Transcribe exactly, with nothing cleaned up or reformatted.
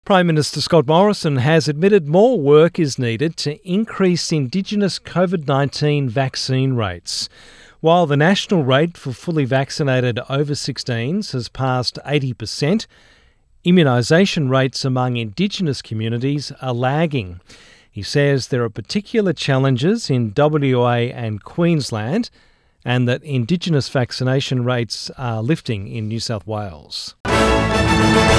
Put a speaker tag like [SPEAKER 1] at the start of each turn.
[SPEAKER 1] Prime Minister Scott Morrison has admitted more work is needed to increase Indigenous COVID nineteen vaccine rates. While the national rate for fully vaccinated over sixteens has passed eighty percent, immunisation rates among Indigenous communities are lagging. He says there are particular challenges in W A and Queensland and that Indigenous vaccination rates are lifting in New South Wales.